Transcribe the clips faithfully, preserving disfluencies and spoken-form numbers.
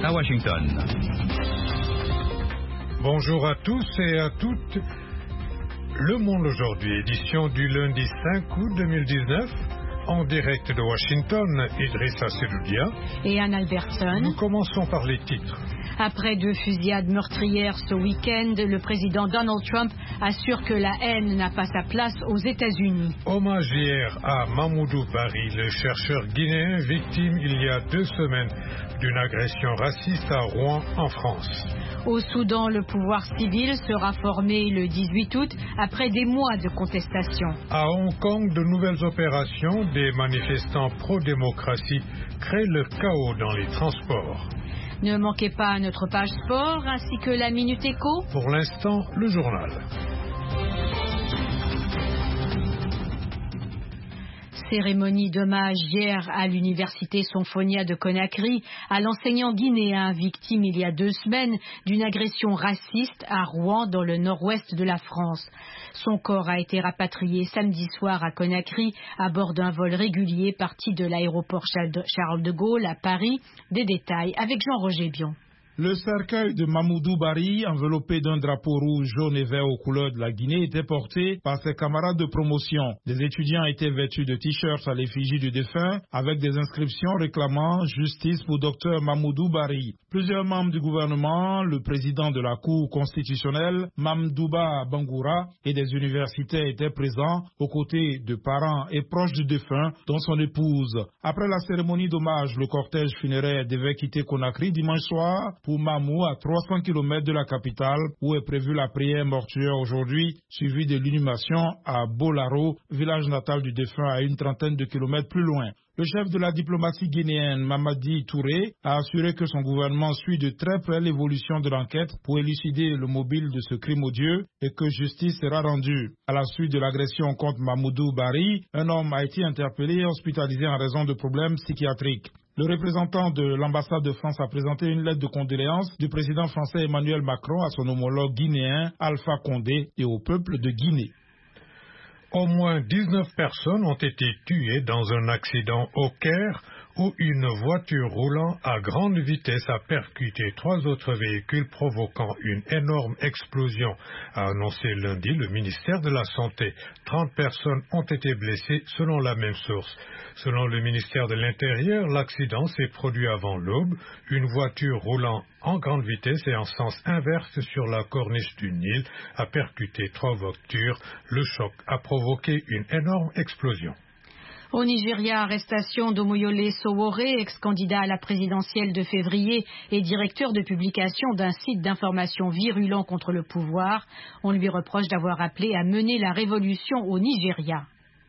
à Washington. Bonjour à tous et à toutes. Le Monde aujourd'hui, édition du lundi cinq août deux mille dix-neuf. En direct de Washington, Idrissa Seloudia et Anne Albertson. Nous commençons par les titres. Après deux fusillades meurtrières ce week-end, le président Donald Trump assure que la haine n'a pas sa place aux États-Unis. Hommage hier à Mamoudou Bari, le chercheur guinéen victime il y a deux semaines d'une agression raciste à Rouen, en France. Au Soudan, le pouvoir civil sera formé le dix-huit août après des mois de contestation. À Hong Kong, de nouvelles opérations des manifestants pro-démocratie créent le chaos dans les transports. Ne manquez pas notre page sport ainsi que la Minute Éco. Pour l'instant, le journal. Cérémonie d'hommage hier à l'université Sonfonia de Conakry à l'enseignant guinéen victime il y a deux semaines d'une agression raciste à Rouen dans le nord-ouest de la France. Son corps a été rapatrié samedi soir à Conakry à bord d'un vol régulier parti de l'aéroport Charles de Gaulle à Paris. Des détails avec Jean-Roger Bion. Le cercueil de Mamoudou Bari, enveloppé d'un drapeau rouge, jaune et vert aux couleurs de la Guinée, était porté par ses camarades de promotion. Les étudiants étaient vêtus de t-shirts à l'effigie du défunt, avec des inscriptions réclamant justice pour docteur Mamoudou Bari. Plusieurs membres du gouvernement, le président de la Cour constitutionnelle, Mamdouba Bangoura, et des universitaires étaient présents aux côtés de parents et proches du défunt, dont son épouse. Après la cérémonie d'hommage, le cortège funéraire devait quitter Conakry dimanche soir pour Mamou, à trois cents kilomètres de la capitale, où est prévue la prière mortuaire aujourd'hui, suivie de l'inhumation à Bolaro, village natal du défunt à une trentaine de kilomètres plus loin. Le chef de la diplomatie guinéenne, Mamadi Touré, a assuré que son gouvernement suit de très près l'évolution de l'enquête pour élucider le mobile de ce crime odieux et que justice sera rendue. À la suite de l'agression contre Mamoudou Bari, un homme a été interpellé et hospitalisé en raison de problèmes psychiatriques. Le représentant de l'ambassade de France a présenté une lettre de condoléances du président français Emmanuel Macron à son homologue guinéen Alpha Condé et au peuple de Guinée. Au moins dix-neuf personnes ont été tuées dans un accident au Caire où une voiture roulant à grande vitesse a percuté trois autres véhicules provoquant une énorme explosion, a annoncé lundi le ministère de la Santé. trente personnes ont été blessées selon la même source. Selon le ministère de l'Intérieur, l'accident s'est produit avant l'aube. Une voiture roulant en grande vitesse et en sens inverse sur la corniche du Nil a percuté trois voitures. Le choc a provoqué une énorme explosion. Au Nigeria, arrestation d'Omoyole Sowore, ex-candidat à la présidentielle de février et directeur de publication d'un site d'information virulent contre le pouvoir. On lui reproche d'avoir appelé à mener la révolution au Nigeria.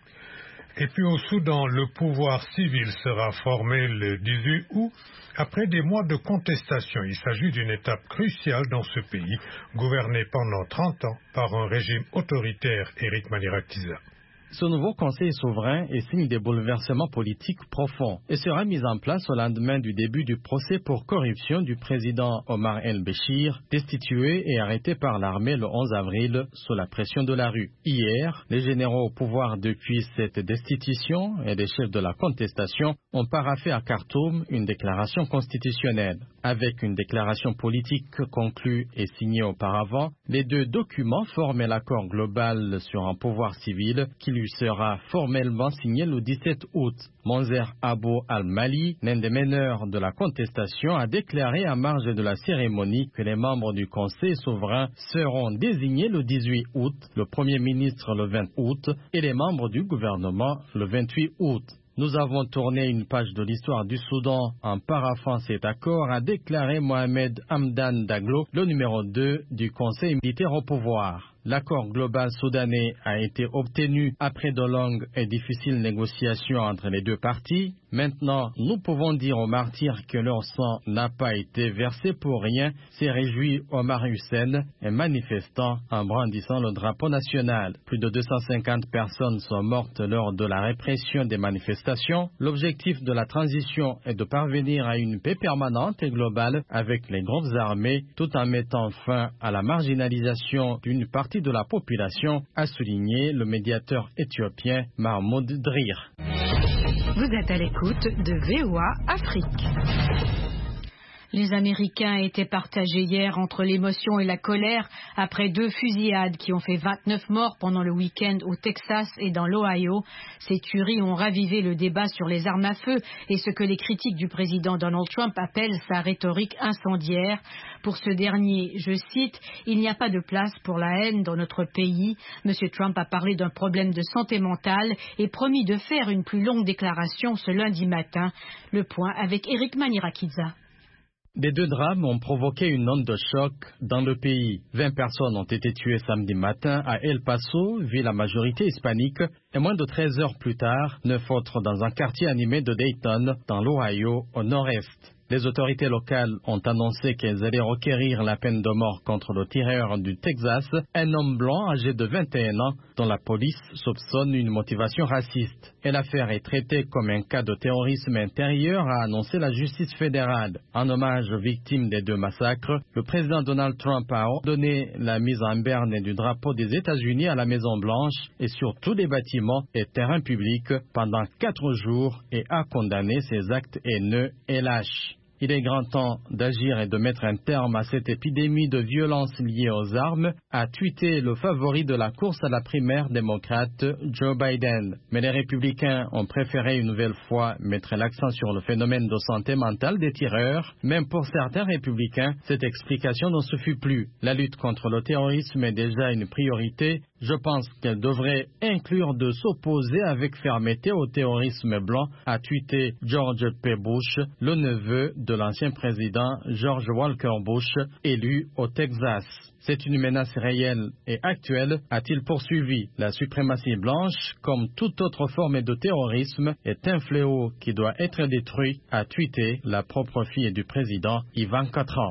Et puis au Soudan, le pouvoir civil sera formé le dix-huit août après des mois de contestation. Il s'agit d'une étape cruciale dans ce pays, gouverné pendant trente ans par un régime autoritaire, Éric Manirakisa. Ce nouveau conseil souverain est signe des bouleversements politiques profonds et sera mis en place au lendemain du début du procès pour corruption du président Omar el-Béchir, destitué et arrêté par l'armée le onze avril sous la pression de la rue. Hier, les généraux au pouvoir depuis cette destitution et les chefs de la contestation ont paraphé à Khartoum une déclaration constitutionnelle. Avec une déclaration politique conclue et signée auparavant, les deux documents forment l'accord global sur un pouvoir civil qui lui sera formellement signé le dix-sept août. Monzer Abou Al-Mali, l'un des meneurs de la contestation, a déclaré à marge de la cérémonie que les membres du Conseil souverain seront désignés le dix-huit août, le Premier ministre le vingt août et les membres du gouvernement le vingt-huit août. Nous avons tourné une page de l'histoire du Soudan en paraphant cet accord, a déclaré Mohamed Hamdan Daglo, le numéro deux du Conseil militaire au pouvoir. L'accord global soudanais a été obtenu après de longues et difficiles négociations entre les deux parties. Maintenant, nous pouvons dire aux martyrs que leur sang n'a pas été versé pour rien, s'est réjoui Omar Hussein, un manifestant en brandissant le drapeau national. Plus de deux cent cinquante personnes sont mortes lors de la répression des manifestations. L'objectif de la transition est de parvenir à une paix permanente et globale avec les groupes armés, tout en mettant fin à la marginalisation d'une partie de la population, a souligné le médiateur éthiopien Mahmoud Drir. Vous êtes à l'écoute de V O A Afrique. Les Américains étaient partagés hier entre l'émotion et la colère après deux fusillades qui ont fait vingt-neuf morts pendant le week-end au Texas et dans l'Ohio. Ces tueries ont ravivé le débat sur les armes à feu et ce que les critiques du président Donald Trump appellent sa rhétorique incendiaire. Pour ce dernier, je cite, « Il n'y a pas de place pour la haine dans notre pays ». Monsieur Trump a parlé d'un problème de santé mentale et promis de faire une plus longue déclaration ce lundi matin. Le point avec Eric Manirakidza. Les deux drames ont provoqué une onde de choc dans le pays. vingt personnes ont été tuées samedi matin à El Paso, ville à majorité hispanique, et moins de treize heures plus tard, neuf autres dans un quartier animé de Dayton, dans l'Ohio, au nord-est. Les autorités locales ont annoncé qu'elles allaient requérir la peine de mort contre le tireur du Texas, un homme blanc âgé de vingt et un ans, dont la police soupçonne une motivation raciste. Et l'affaire est traitée comme un cas de terrorisme intérieur, a annoncé la justice fédérale. En hommage aux victimes des deux massacres, le président Donald Trump a ordonné la mise en berne du drapeau des États-Unis à la Maison-Blanche et sur tous les bâtiments et terrains publics pendant quatre jours et a condamné ces actes haineux et lâches. Il est grand temps d'agir et de mettre un terme à cette épidémie de violence liée aux armes, a tweeté le favori de la course à la primaire démocrate, Joe Biden. Mais les républicains ont préféré une nouvelle fois mettre l'accent sur le phénomène de santé mentale des tireurs. Même pour certains républicains, cette explication ne suffit plus. La lutte contre le terrorisme est déjà une priorité. Je pense qu'elle devrait inclure de s'opposer avec fermeté au terrorisme blanc, a tweeté George P. Bush, le neveu de l'ancien président George Walker Bush, élu au Texas. C'est une menace réelle et actuelle, a-t-il poursuivi. La suprématie blanche, comme toute autre forme de terrorisme, est un fléau qui doit être détruit, a tweeté la propre fille du président Ivanka Trump.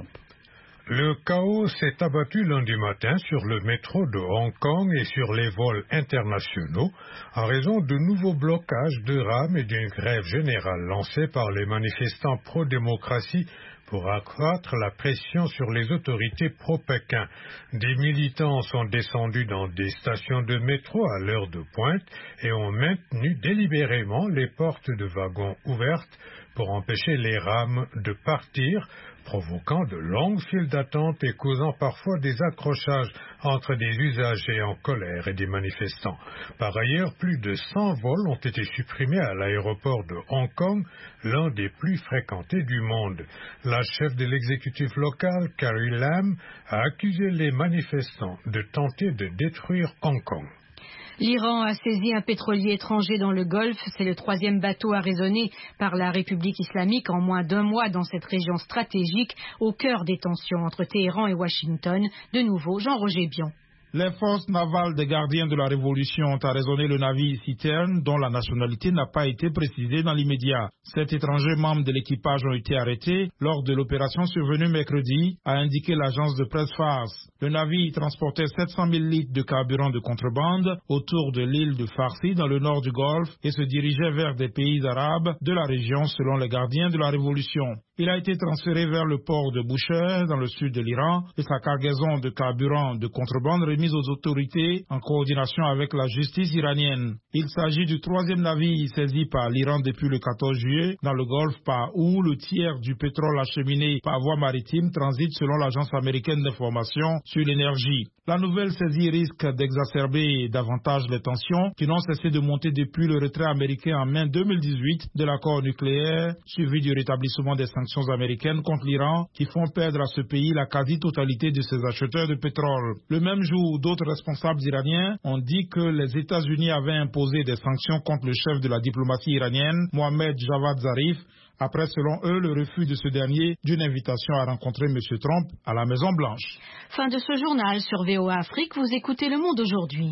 Le chaos s'est abattu lundi matin sur le métro de Hong Kong et sur les vols internationaux en raison de nouveaux blocages de rames et d'une grève générale lancée par les manifestants pro-démocratie pour accroître la pression sur les autorités pro-Pékin. Des militants sont descendus dans des stations de métro à l'heure de pointe et ont maintenu délibérément les portes de wagons ouvertes pour empêcher les rames de partir, provoquant de longues files d'attente et causant parfois des accrochages entre des usagers en colère et des manifestants. Par ailleurs, plus de cent vols ont été supprimés à l'aéroport de Hong Kong, l'un des plus fréquentés du monde. La chef de l'exécutif local, Carrie Lam, a accusé les manifestants de tenter de détruire Hong Kong. L'Iran a saisi un pétrolier étranger dans le Golfe. C'est le troisième bateau arraisonné par la République islamique en moins d'un mois dans cette région stratégique, au cœur des tensions entre Téhéran et Washington. De nouveau, Jean-Roger Bion. Les forces navales des gardiens de la Révolution ont arraisonné le navire Citerne, dont la nationalité n'a pas été précisée dans l'immédiat. Sept étrangers membres de l'équipage ont été arrêtés lors de l'opération survenue mercredi, a indiqué l'agence de presse Fars. Le navire transportait sept cent mille litres de carburant de contrebande autour de l'île de Farsi dans le nord du Golfe et se dirigeait vers des pays arabes de la région selon les gardiens de la Révolution. Il a été transféré vers le port de Boucher dans le sud de l'Iran et sa cargaison de carburant de contrebande remise aux autorités en coordination avec la justice iranienne. Il s'agit du troisième navire saisi par l'Iran depuis le quatorze juillet dans le Golfe par où le tiers du pétrole acheminé par voie maritime transite selon l'agence américaine d'information sur l'énergie. La nouvelle saisie risque d'exacerber davantage les tensions qui n'ont cessé de monter depuis le retrait américain en mai deux mille dix-huit de l'accord nucléaire, suivi du rétablissement des sanctions américaines contre l'Iran qui font perdre à ce pays la quasi-totalité de ses acheteurs de pétrole. Le même jour, d'autres responsables iraniens ont dit que les États-Unis avaient imposé des sanctions contre le chef de la diplomatie iranienne, Mohamed Javad Zarif, après, selon eux, le refus de ce dernier d'une invitation à rencontrer M. Trump à la Maison-Blanche. Fin de ce journal sur V O A Afrique, vous écoutez Le Monde aujourd'hui.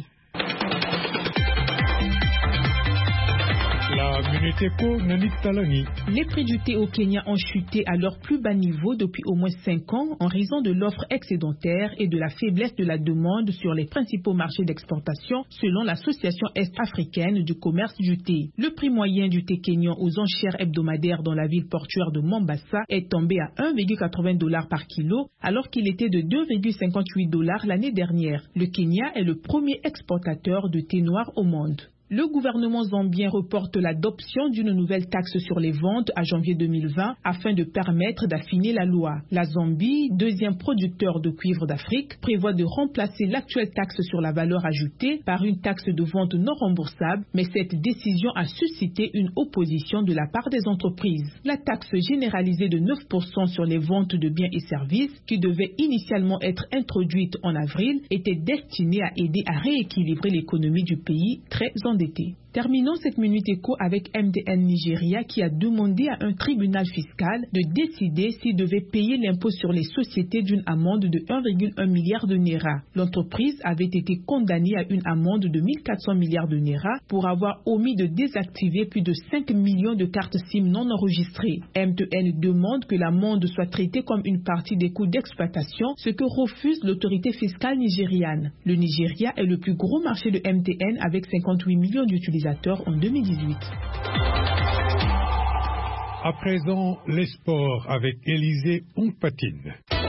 La Minute Éco, Nanit Talani. Les prix du thé au Kenya ont chuté à leur plus bas niveau depuis au moins cinq ans en raison de l'offre excédentaire et de la faiblesse de la demande sur les principaux marchés d'exportation selon l'Association Est-Africaine du commerce du thé. Le prix moyen du thé kenyan aux enchères hebdomadaires dans la ville portuaire de Mombasa est tombé à un virgule quatre-vingts dollars par kilo alors qu'il était de deux virgule cinquante-huit dollars l'année dernière. Le Kenya est le premier exportateur de thé noir au monde. Le gouvernement zambien reporte l'adoption d'une nouvelle taxe sur les ventes à janvier deux mille vingt afin de permettre d'affiner la loi. La Zambie, deuxième producteur de cuivre d'Afrique, prévoit de remplacer l'actuelle taxe sur la valeur ajoutée par une taxe de vente non remboursable, mais cette décision a suscité une opposition de la part des entreprises. La taxe généralisée de neuf pour cent sur les ventes de biens et services, qui devait initialement être introduite en avril, était destinée à aider à rééquilibrer l'économie du pays très endetté. Terminons cette Minute Éco avec M T N Nigeria qui a demandé à un tribunal fiscal de décider s'il devait payer l'impôt sur les sociétés d'une amende de un virgule un milliard de naira. L'entreprise avait été condamnée à une amende de mille quatre cents milliards de naira pour avoir omis de désactiver plus de cinq millions de cartes SIM non enregistrées. M T N demande que l'amende soit traitée comme une partie des coûts d'exploitation, ce que refuse l'autorité fiscale nigériane. Le Nigeria est le plus gros marché de M T N avec cinquante-huit millions d'utilisateurs en deux mille dix-huit. À présent, les sports avec Élisée Ompatine.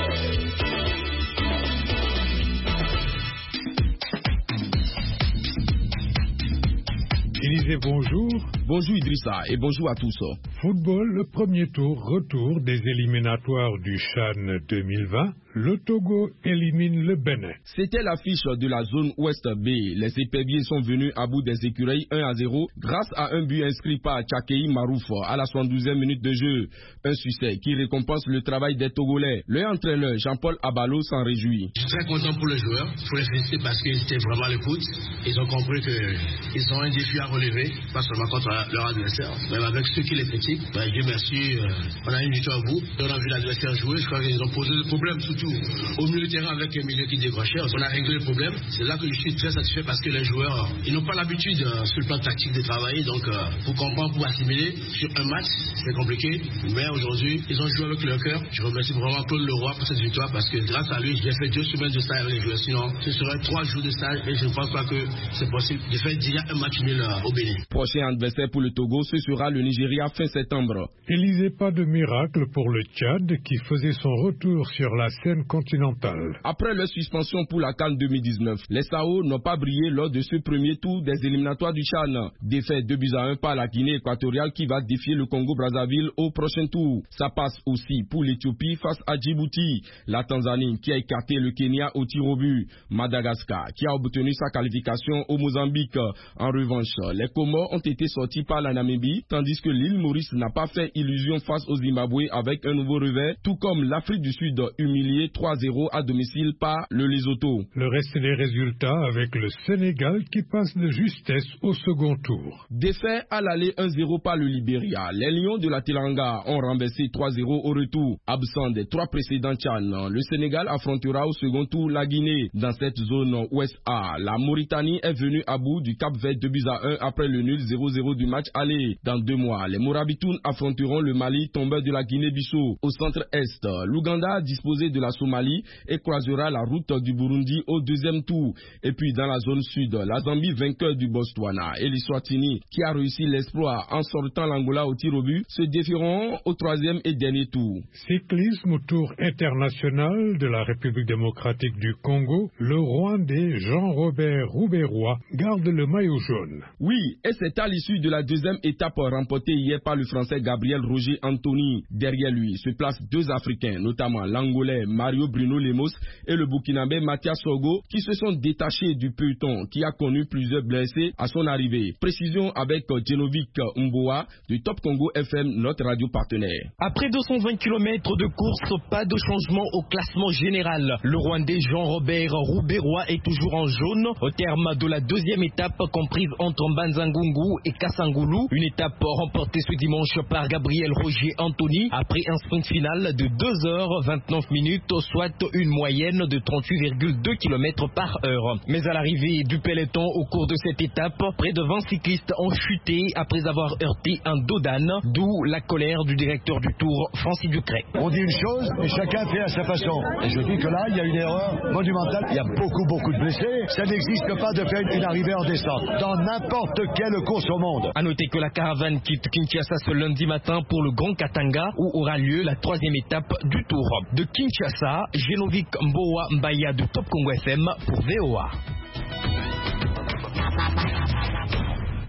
Élisée, bonjour. Bonjour Idrissa et bonjour à tous. Football, le premier tour, retour des éliminatoires du CHAN deux mille vingt. Le Togo élimine le Bénin. C'était l'affiche de la zone Ouest B. Les éperviers sont venus à bout des écureuils un à zéro grâce à un but inscrit par Tchakei Marouf à la soixante-douzième minute de jeu. Un succès qui récompense le travail des Togolais. Le entraîneur Jean-Paul Abalo s'en réjouit. Je suis très content pour les joueurs. Il faut les féliciter parce qu'ils étaient vraiment à l'écoute. Ils ont compris qu'ils ont un défi à relever, pas seulement contre leur adversaire, même avec ceux qui les critiquent. Ben, Dieu merci, euh, on a une victoire à bout. On a vu l'adversaire jouer. Je crois qu'ils ont posé le problème surtout au milieu de terrain avec un milieu qui décrochait. On a réglé le problème. C'est là que je suis très satisfait parce que les joueurs, ils n'ont pas l'habitude euh, sur le plan tactique de travailler. Donc, euh, pour comprendre, pour assimiler sur un match, c'est compliqué. Mais aujourd'hui, ils ont joué avec leur cœur. Je remercie vraiment Claude Leroy pour cette victoire parce que grâce à lui, j'ai fait deux semaines de stage avec les joueurs. Sinon, ce serait trois jours de stage et je ne pense pas que c'est possible de faire déjà un match nul au Bénin. Prochain adversaire pour le Togo, ce sera le Nigeria fin septembre. Élisée, pas de miracle pour le Tchad qui faisait son retour sur la scène continentale. Après leur suspension pour la CAN deux mille dix-neuf, les Sao n'ont pas brillé lors de ce premier tour des éliminatoires du CHAN. Défaite deux buts à un par la Guinée équatoriale qui va défier le Congo-Brazzaville au prochain tour. Ça passe aussi pour l'Éthiopie face à Djibouti, la Tanzanie qui a écarté le Kenya au tir au but, Madagascar qui a obtenu sa qualification au Mozambique. En revanche, les Comores ont été sortis par la Namibie, tandis que l'île Maurice n'a pas fait illusion face au Zimbabwe avec un nouveau revers, tout comme l'Afrique du Sud humiliée trois à zéro à domicile par le Lesotho. Le reste des résultats avec le Sénégal qui passe de justesse au second tour. Défait à l'aller un zéro par le Libéria, les Lions de la Teranga ont renversé trois zéro au retour. Absent des trois précédents Tchad, le Sénégal affrontera au second tour la Guinée. Dans cette zone Ouest A, la Mauritanie est venue à bout du Cap-Vert deux buts à un après le nul zéro zéro du match aller. Dans deux mois, les Morabitoun affronteront le Mali, tombeur de la Guinée-Bissau. Au centre-est, l'Ouganda disposé de la Somalie et croisera la route du Burundi au deuxième tour. Et puis dans la zone sud, la Zambie vainqueur du Botswana et l'Eswatini qui a réussi l'exploit en sortant l'Angola au tir au but se défieront au troisième et dernier tour. Cyclisme tour international de la République démocratique du Congo, le Rwandais Jean-Robert Rouberois garde le maillot jaune. Oui, et c'est à l'issue de la deuxième étape remportée hier par le Français Gabriel Roger Anthony. Derrière lui se placent deux Africains, notamment l'Angolais Mario Bruno Lemos et le Burkinabé Mathias Sogo, qui se sont détachés du peloton qui a connu plusieurs blessés à son arrivée. Précision avec Genovic Mboa du Top Congo F M, notre radio partenaire. Après deux cent vingt kilomètres de course, pas de changement au classement général. Le Rwandais Jean-Robert Rouberois est toujours en jaune au terme de la deuxième étape comprise entre Mbanzangungu et Kasangulu. Une étape remportée ce dimanche par Gabriel Roger Anthony après un sprint final de deux heures vingt-neuf minutes, soit une moyenne de trente-huit virgule deux kilomètres par heure. Mais à l'arrivée du peloton au cours de cette étape, près de vingt cyclistes ont chuté après avoir heurté un dos d'âne, d'où la colère du directeur du Tour, Francis Ducret. On dit une chose et chacun fait à sa façon. Et je dis que là, il y a une erreur monumentale. Il y a beaucoup, beaucoup de blessés. Ça n'existe pas de faire une arrivée en descente dans n'importe quelle course au monde. A noter que la caravane quitte Kinshasa ce lundi matin pour le Grand Katanga où aura lieu la troisième étape du Tour. De Kinshasa, Genovic Mboa Mbaya de Top Congo F M pour V O A.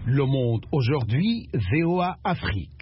Le Monde aujourd'hui, V O A Afrique.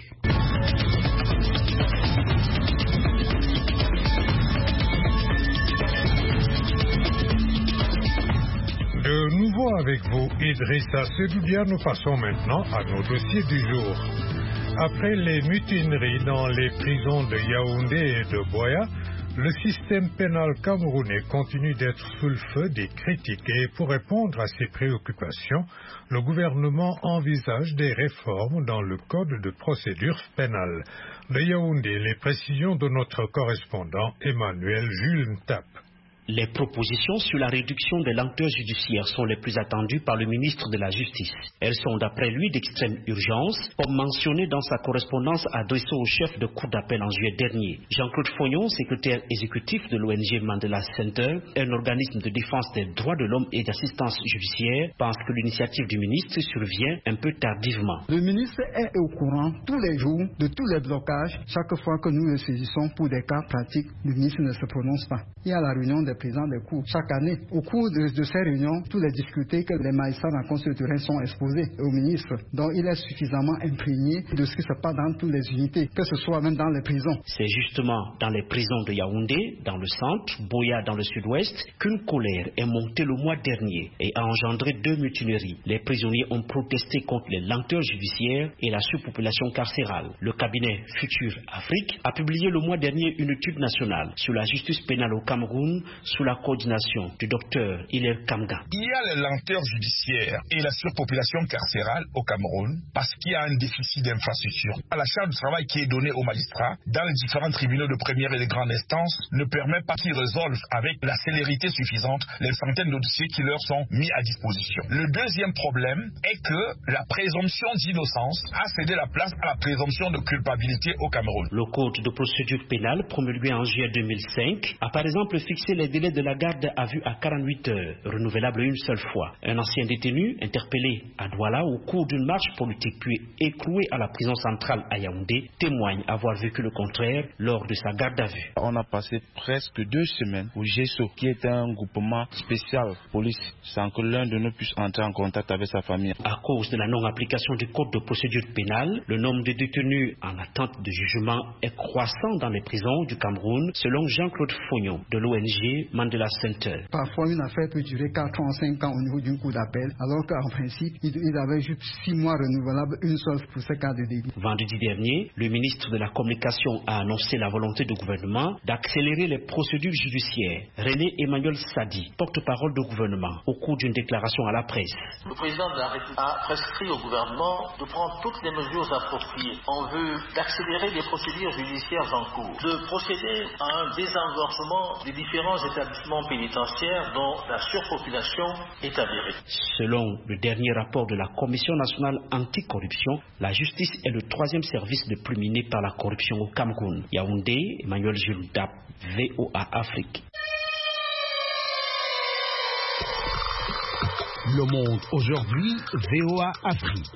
De nouveau avec vous, Idrissa Sedoudia, nous passons maintenant à nos dossiers du jour. Après les mutineries dans les prisons de Yaoundé et de Boya, le système pénal camerounais continue d'être sous le feu des critiques et pour répondre à ces préoccupations, le gouvernement envisage des réformes dans le code de procédure pénale. De Yaoundé, les précisions de notre correspondant Emmanuel Jules Ntap. Les propositions sur la réduction des lenteurs judiciaires sont les plus attendues par le ministre de la Justice. Elles sont d'après lui d'extrême urgence, comme mentionné dans sa correspondance adressée au chef de cour d'appel en juillet dernier. Jean-Claude Fognon, secrétaire exécutif de l'O N G Mandela Center, un organisme de défense des droits de l'homme et d'assistance judiciaire, pense que l'initiative du ministre survient un peu tardivement. Le ministre est au courant tous les jours de tous les blocages. Chaque fois que nous le saisissons pour des cas pratiques, le ministre ne se prononce pas. Il y a la réunion des présidents des cours chaque année. Au cours de, de ces réunions, tous les difficultés que les magistrats rencontrent sur le terrain sont exposées au ministre. Donc il est suffisamment imprégné de ce qui se passe dans toutes les unités, que ce soit même dans les prisons. C'est justement dans les prisons de Yaoundé, dans le centre, Boya dans le sud-ouest, qu'une colère est montée le mois dernier et a engendré deux mutineries. Les prisonniers ont protesté contre les lenteurs judiciaires et la surpopulation carcérale. Le cabinet Futur Afrique a publié le mois dernier une étude nationale sur la justice pénale au Cameroun sous la coordination du docteur Hilaire Kamga. Il y a les lenteurs judiciaires et la surpopulation carcérale au Cameroun parce qu'il y a un déficit d'infrastructure. La charge de travail qui est donnée aux magistrats dans les différents tribunaux de première et de grande instance ne permet pas qu'ils résolvent avec la célérité suffisante les centaines de dossiers qui leur sont mis à disposition. Le deuxième problème est que la présomption d'innocence a cédé la place à la présomption de culpabilité au Cameroun. Le code de procédure pénale promulgué en juillet deux mille cinq a par exemple fixé les délais de la garde à vue à quarante-huit heures, renouvelable une seule fois. Un ancien détenu, interpellé à Douala au cours d'une marche politique puis écroué à la prison centrale à Yaoundé, témoigne avoir vécu le contraire lors de sa garde à vue. On a passé presque deux semaines au G E S O, qui est un groupement spécial police, sans que l'un de nous puisse entrer en contact avec sa famille. À cause de la non-application du code de procédure pénale, le nombre de détenus en attente de jugement est croissant dans les prisons du Cameroun, selon Jean-Claude Fognon de l'O N G Mandela Center. Parfois, une affaire peut durer quatre ans, cinq ans au niveau d'une cour d'appel, alors qu'en principe, il avait juste six mois renouvelables, une seule pour ce cas de délit. Vendredi dernier, le ministre de la Communication a annoncé la volonté du gouvernement d'accélérer les procédures judiciaires. René Emmanuel Sadi, porte-parole du gouvernement, au cours d'une déclaration à la presse. Le président de la République a prescrit au gouvernement de prendre toutes les mesures appropriées en vue d'accélérer les procédures judiciaires en cours, de procéder à un désengorgement des différents établissements pénitentiaires dont la surpopulation est avérée. Selon le dernier rapport de la Commission nationale anticorruption, la justice est le troisième service le plus miné par la corruption au Cameroun. Yaoundé, Emmanuel Jules Ntap, V O A Afrique. Le Monde aujourd'hui, V O A Afrique.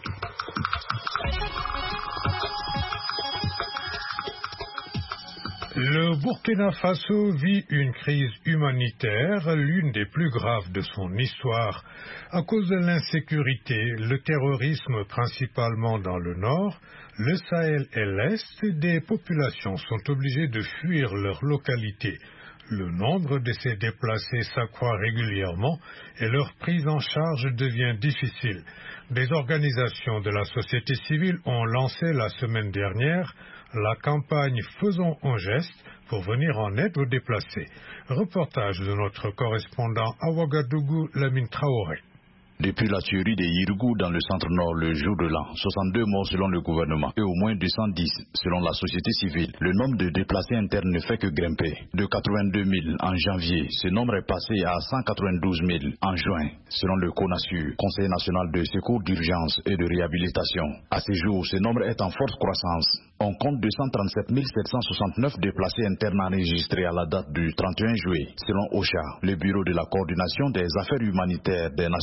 Le Burkina Faso vit une crise humanitaire, l'une des plus graves de son histoire. À cause de l'insécurité, le terrorisme principalement dans le nord, le Sahel et l'Est, des populations sont obligées de fuir leur localité. Le nombre de ces déplacés s'accroît régulièrement et leur prise en charge devient difficile. Des organisations de la société civile ont lancé la semaine dernière la campagne Faisons un geste pour venir en aide aux déplacés. Reportage de notre correspondant à Ouagadougou, Lamine Traoré. Depuis la tuerie des Yirgou dans le centre-nord le jour de l'an, soixante-deux morts selon le gouvernement et au moins deux cent dix selon la société civile. Le nombre de déplacés internes ne fait que grimper. De quatre-vingt-deux mille en janvier, ce nombre est passé à cent quatre-vingt-douze mille en juin, selon le CONASUR, Conseil national de secours d'urgence et de réhabilitation. À ce jour, ce nombre est en forte croissance. On compte deux cent trente-sept mille sept cent soixante-neuf déplacés internes enregistrés à la date du trente et un juillet, selon OCHA, le bureau de la coordination des affaires humanitaires des Nations Unies.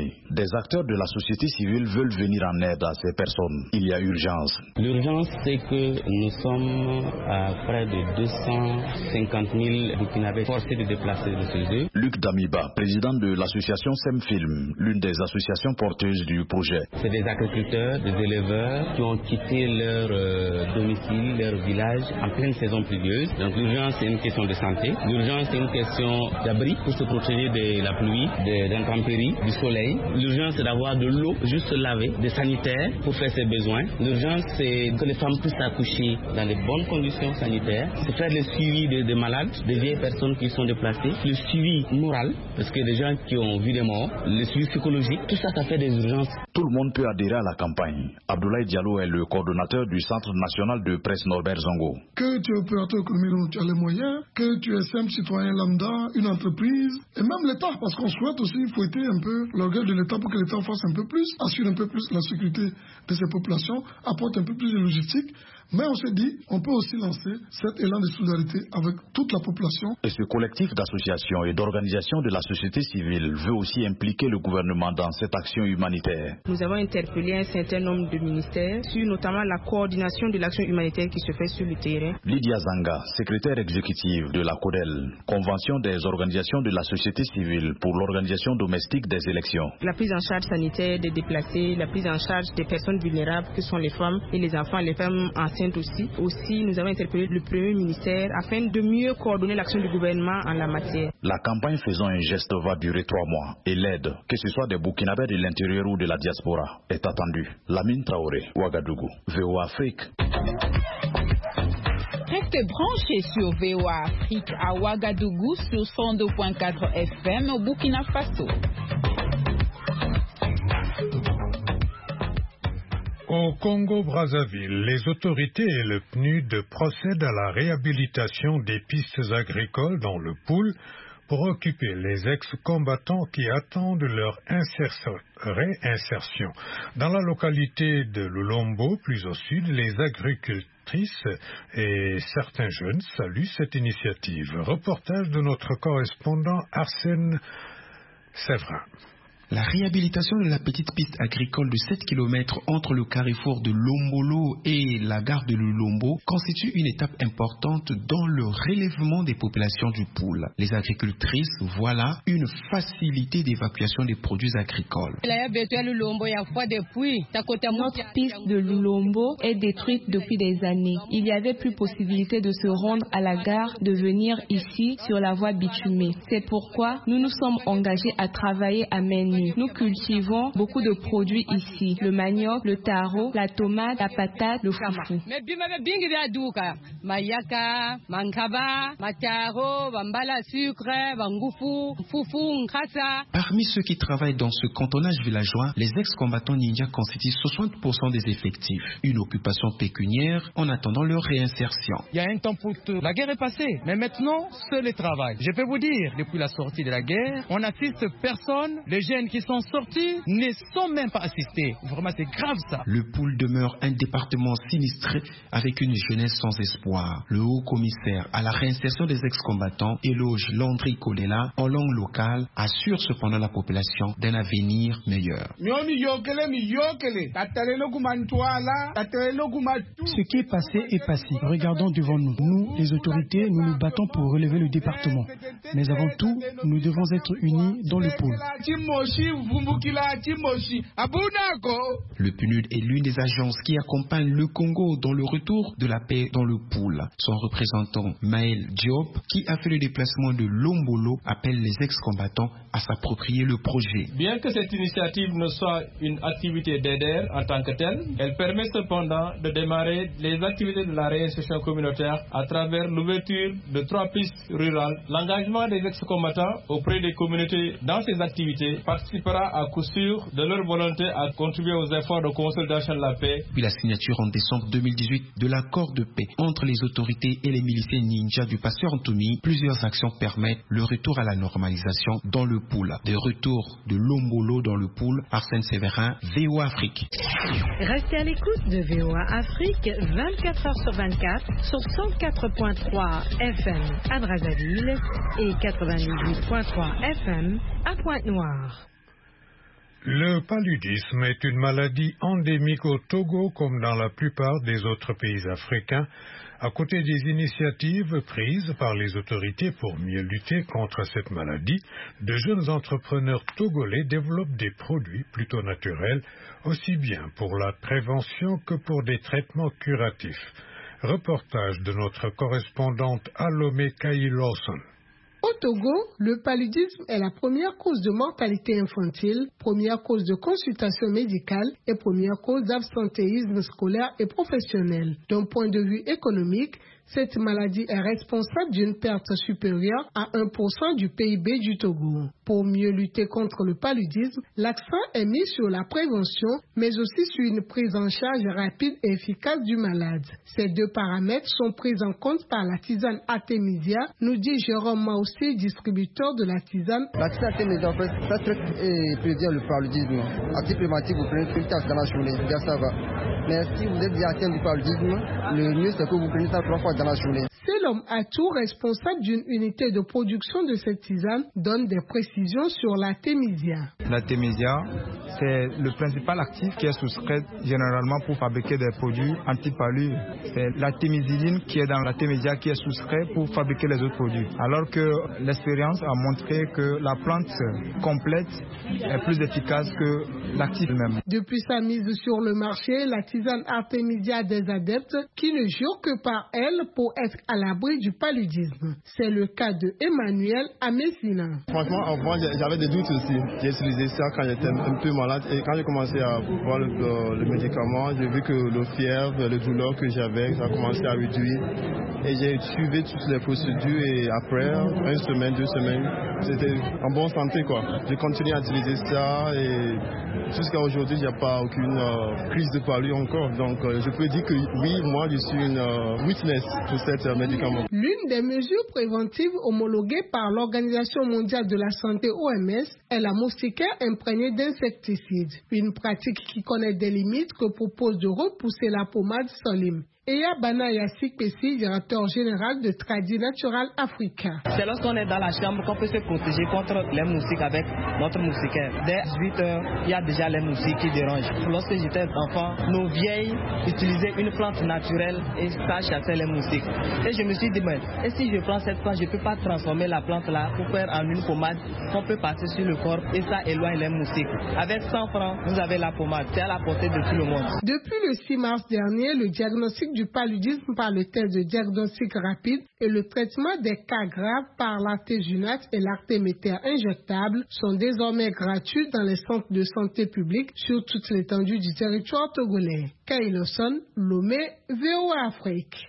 Guinée. Des acteurs de la société civile veulent venir en aide à ces personnes. Il y a urgence. L'urgence, c'est que nous sommes à près de deux cent cinquante mille Burkinabés forcés de déplacer de chez eux. Luc Damiba, président de l'association Semfilm, l'une des associations porteuses du projet. C'est des agriculteurs, des éleveurs qui ont quitté leur euh, domicile, leur village en pleine saison pluvieuse. Donc l'urgence, c'est une question de santé. L'urgence, c'est une question d'abri pour se protéger de la pluie, des intempéries, du soleil. L'urgence, c'est d'avoir de l'eau juste se laver, des sanitaires pour faire ses besoins. L'urgence, c'est que les femmes puissent accoucher dans les bonnes conditions sanitaires. C'est faire le suivi des, des malades, des vieilles personnes qui sont déplacées. Le suivi moral, parce que des gens qui ont vu des morts. Le suivi psychologique, tout ça, ça fait des urgences. Tout le monde peut adhérer à la campagne. Abdoulaye Diallo est le coordonnateur du Centre national de presse Norbert Zongo. Que tu es opérateur économique dont tu as les moyens, que tu es simple citoyen lambda, une entreprise, et même l'État, parce qu'on souhaite aussi fouetter un peu l'orgueil de l'État pour que l'État fasse un peu plus, assure un peu plus la sécurité de ses populations, apporte un peu plus de logistique. Mais on s'est dit, on peut aussi lancer cet élan de solidarité avec toute la population. Et ce collectif d'associations et d'organisations de la société civile veut aussi impliquer le gouvernement dans cette action humanitaire. Nous avons interpellé un certain nombre de ministères sur notamment la coordination de l'action humanitaire qui se fait sur le terrain. Lydia Zanga, secrétaire exécutive de la CODEL, Convention des organisations de la société civile pour l'organisation domestique des élections. La prise en charge sanitaire des déplacés, la prise en charge des personnes vulnérables que sont les femmes et les enfants, les femmes enceintes aussi. Aussi, nous avons interpellé le Premier ministère afin de mieux coordonner l'action du gouvernement en la matière. La campagne Faisons un geste va durer trois mois et l'aide, que ce soit des Burkinabés de l'intérieur ou de la diaspora, est attendue. Lamine Traoré, Ouagadougou, V O A Afrique. Restez branchés sur V O A Afrique à Ouagadougou sur cent deux virgule quatre F M au Burkina Faso. Au Congo-Brazzaville, les autorités et le P N U D procèdent à la réhabilitation des pistes agricoles dans le Poul pour occuper les ex-combattants qui attendent leur réinsertion. Dans la localité de Lulombo, plus au sud, les agricultrices et certains jeunes saluent cette initiative. Reportage de notre correspondant Arsène Séverin. La réhabilitation de la petite piste agricole de sept kilomètres entre le carrefour de Lombolo et la gare de Lulombo constitue une étape importante dans le relèvement des populations du Poul. Les agricultrices voient là une facilité d'évacuation des produits agricoles. Notre piste de Lulombo est détruite depuis des années. Il n'y avait plus possibilité de se rendre à la gare, de venir ici sur la voie bitumée. C'est pourquoi nous nous sommes engagés à travailler à main nue. Nous cultivons beaucoup de produits ici, le manioc, le taro, la tomate, la patate, le foufou. Parmi ceux qui travaillent dans ce cantonnage villageois, les ex-combattants ninja constituent soixante pour cent des effectifs. Une occupation pécuniaire en attendant leur réinsertion. Il y a un temps pour tout. La guerre est passée, mais maintenant, c'est le travail. Je peux vous dire, depuis la sortie de la guerre, on assiste personne, les jeunes qui sont sortis ne sont même pas assistés. Vraiment, c'est grave ça. Le Poul demeure un département sinistré avec une jeunesse sans espoir. Le haut-commissaire à la réinsertion des ex-combattants, éloge Landry Kolela, en langue locale, assure cependant la population d'un avenir meilleur. Ce qui est passé est passé. Regardons devant nous. Nous, les autorités, nous nous battons pour relever le département. Mais avant tout, nous devons être unis dans le Poul. Le P N U D est l'une des agences qui accompagne le Congo dans le retour de la paix dans le Poul. Son représentant, Maël Diop, qui a fait le déplacement de Lombolo, appelle les ex-combattants à s'approprier le projet. Bien que cette initiative ne soit une activité d'E D R en tant que telle, elle permet cependant de démarrer les activités de la réinsertion communautaire à travers l'ouverture de trois pistes rurales. L'engagement des ex-combattants auprès des communautés dans ces activités participera à coup sûr de leur volonté à contribuer aux efforts de consolidation de la paix. Puis la signature en décembre deux mille dix-huit de l'accord de paix entre les autorités et les miliciens ninja du pasteur Anthony, plusieurs actions permettent le retour à la normalisation dans le Poul. Des retours de Lombolo dans le Poul, Arsène Séverin, V O A Afrique. Restez à l'écoute de V O A Afrique vingt-quatre heures sur vingt-quatre sur cent quatre virgule trois F M à Brazzaville et quatre-vingt-dix-huit virgule trois F M à Pointe-Noire. Le paludisme est une maladie endémique au Togo comme dans la plupart des autres pays africains. À côté des initiatives prises par les autorités pour mieux lutter contre cette maladie, de jeunes entrepreneurs togolais développent des produits plutôt naturels, aussi bien pour la prévention que pour des traitements curatifs. Reportage de notre correspondante Alomé Kayi Lawson. Au Togo, le paludisme est la première cause de mortalité infantile, première cause de consultation médicale et première cause d'absentéisme scolaire et professionnel. D'un point de vue économique, cette maladie est responsable d'une perte supérieure à un pour cent du P I B du Togo. Pour mieux lutter contre le paludisme, l'accent est mis sur la prévention, mais aussi sur une prise en charge rapide et efficace du malade. Ces deux paramètres sont pris en compte par la tisane Artemisia, nous dit Jérôme Maussi, distributeur de la tisane. La tisane Artemisia, en fait, ça traite et prévient le paludisme. À titre préventif, vous prenez une tasse dans la journée, bien ça va. Mais si vous êtes déjà atteint du paludisme, le mieux c'est que vous preniez ça trois fois dans la journée. C'est l'homme Atou, responsable d'une unité de production de cette tisane, donne des précisions sur l'artémisia. L'artémisia, c'est le principal actif qui est soustrait généralement pour fabriquer des produits anti-palu. C'est l'artémisiline qui est dans l'artémisia qui est soustrait pour fabriquer les autres produits. Alors que l'expérience a montré que la plante complète est plus efficace que l'actif même. Depuis sa mise sur le marché, la tisane Artemisia a des adeptes qui ne jurent que par elle pour être à l'abri du paludisme. C'est le cas de Emmanuel à Messina. Franchement, avant, j'avais des doutes aussi. J'ai utilisé ça quand j'étais un peu malade et quand j'ai commencé à voir le, le, le médicament, j'ai vu que le fièvre, le douleur que j'avais, ça a commencé à réduire. Et j'ai suivi toutes les procédures et après, une semaine, deux semaines, j'étais en bonne santé, quoi. J'ai continué à utiliser ça et jusqu'à aujourd'hui, il n'y a pas aucune euh, crise de palu encore. Donc, euh, je peux dire que oui, moi, je suis une euh, witness pour cette euh, médicament. L'une des mesures préventives homologuées par l'Organisation mondiale de la santé O M S est la moustiquaire imprégnée d'insecticides. Une pratique qui connaît des limites que propose de repousser la pommade Solim. Eya Bana Yassik Pessi, directeur général de Tradi Natural Africa. C'est lorsqu'on est dans la chambre qu'on peut se protéger contre les moustiques avec notre moustiquaire. Dès dix-huit heures, il y a déjà les moustiques qui dérangent. Lorsque j'étais enfant, nos vieilles utilisaient une plante naturelle et ça chassait les moustiques. Et je me suis dit, mais et si je prends cette plante, je ne peux pas transformer la plante là pour faire en une pommade qu'on peut passer sur le corps et ça éloigne les moustiques. Avec cent francs, vous avez la pommade. C'est à la portée de tout le monde. Depuis le six mars dernier, le diagnostic du paludisme par le test de diagnostic rapide et le traitement des cas graves par l'artésunate et l'artéméter injectable sont désormais gratuits dans les centres de santé publics sur toute l'étendue du territoire togolais. Kayi Lawson, Lomé, V O A Afrique.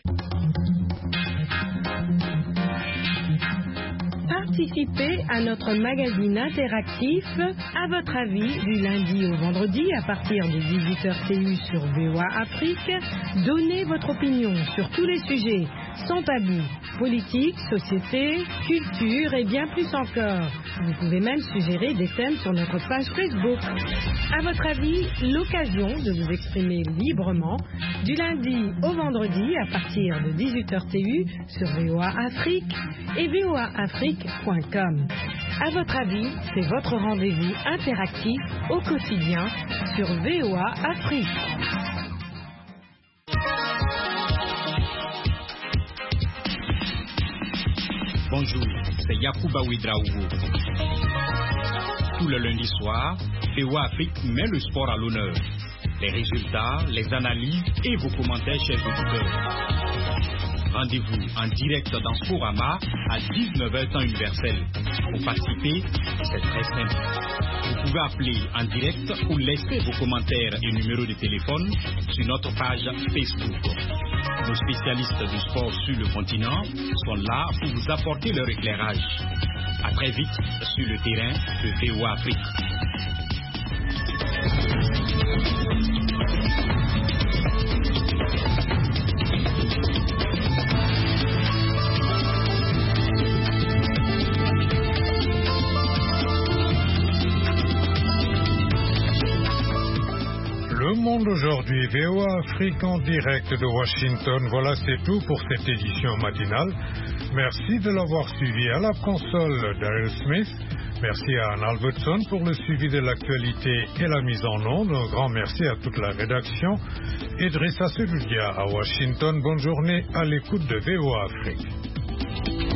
Participez à notre magazine interactif À votre avis du lundi au vendredi à partir de dix-huit heures T U sur V O A Afrique. Donnez votre opinion sur tous les sujets sans tabou, politique, société, culture et bien plus encore. Vous pouvez même suggérer des thèmes sur notre page Facebook. À votre avis, l'occasion de vous exprimer librement du lundi au vendredi à partir de dix-huit heures T U sur V O A Afrique et V O A Afrique point com. À votre avis, c'est votre rendez-vous interactif au quotidien sur V O A Afrique. Bonjour, c'est Yacouba Ouedraogo. Tout le lundi soir, V O A Afrique met le sport à l'honneur. Les résultats, les analyses et vos commentaires, chers auditeurs. Rendez-vous en direct dans Sporama à dix-neuf heures temps universel. Pour participer, c'est très simple. Vous pouvez appeler en direct ou laisser vos commentaires et numéros de téléphone sur notre page Facebook. Nos spécialistes du sport sur le continent sont là pour vous apporter leur éclairage. À très vite sur le terrain de V O A Afrique. Le monde aujourd'hui, V O A Afrique en direct de Washington. Voilà, c'est tout pour cette édition matinale. Merci de l'avoir suivi. À la console, Daryl Smith. Merci à Anne Albertson pour le suivi de l'actualité et la mise en onde. Un grand merci à toute la rédaction. Idrissa Seloudia à Washington. Bonne journée à l'écoute de V O A Afrique.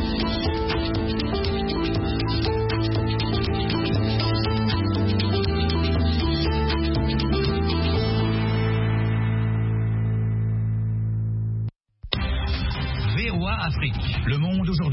V O A Afrique. Le monde aujourd'hui.